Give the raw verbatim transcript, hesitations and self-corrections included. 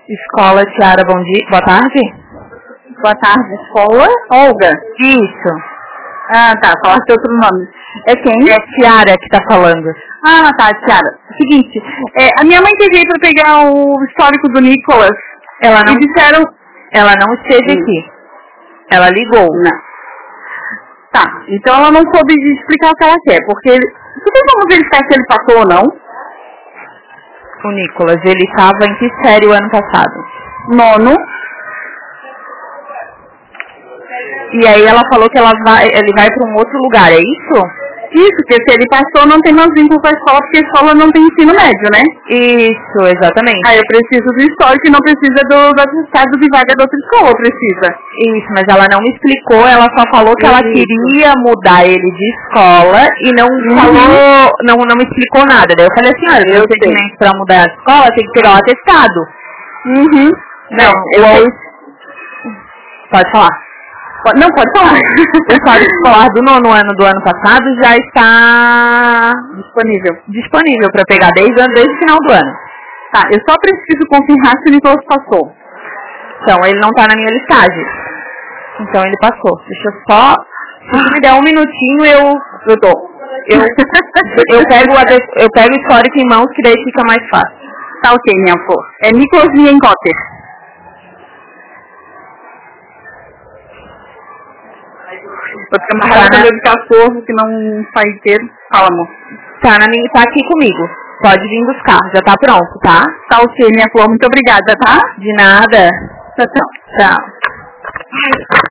Escola Tiara, bom dia. Boa tarde. Boa tarde, escola Olga. Isso. Ah, tá, falaste outro nome. É quem? É Tiara que tá falando. Ah, tá, Tiara. Seguinte, é, a minha mãe teve aí pra pegar o histórico do Nicolas. Ela não, e disseram... ela não esteve Hum. aqui. Ela ligou. Não. Tá, então ela não soube explicar o que ela quer, porque... Você tem como verificar se ele passou ou não? O Nicolas, ele estava em que série o ano passado? Nono. E aí ela falou que ela vai, ele vai para um outro lugar, é isso? Isso, porque se ele passou não tem mais vínculo com a escola, porque a escola não tem ensino médio, né? Isso, exatamente. Aí eu preciso do histórico e não precisa do, do atestado de vaga da outra escola, precisa. Isso, mas ela não me explicou, ela só falou que ela Isso. queria mudar ele de escola e não Uhum. falou, não, não me explicou nada. Daí eu falei assim, olha, Eu o procedimento para mudar a escola tem que pegar o atestado. Uhum. Não, eu o... sei. Pode falar. Não, pode falar. O histórico escolar do nono ano do ano passado já está Disponível. disponível para pegar desde, desde o final do ano. Tá, eu só preciso confirmar se o Nicolas passou. Então, ele não está na minha listagem. Então, ele passou. Deixa eu só... Se você me der um minutinho, eu... Eu dou. Eu, eu, pego, a, eu pego o histórico em mãos, que daí fica mais fácil. Tá ok, minha flor. É Nicolas Liencotter. Vou ficar mais Tá, raiva né? de cachorro que não sai inteiro. Fala, amor. Tá, na minha, tá aqui comigo. Pode vir buscar. Já tá pronto, tá? Tá ok, minha flor. Muito obrigada, tá? De nada. Tchau, tchau. Tchau.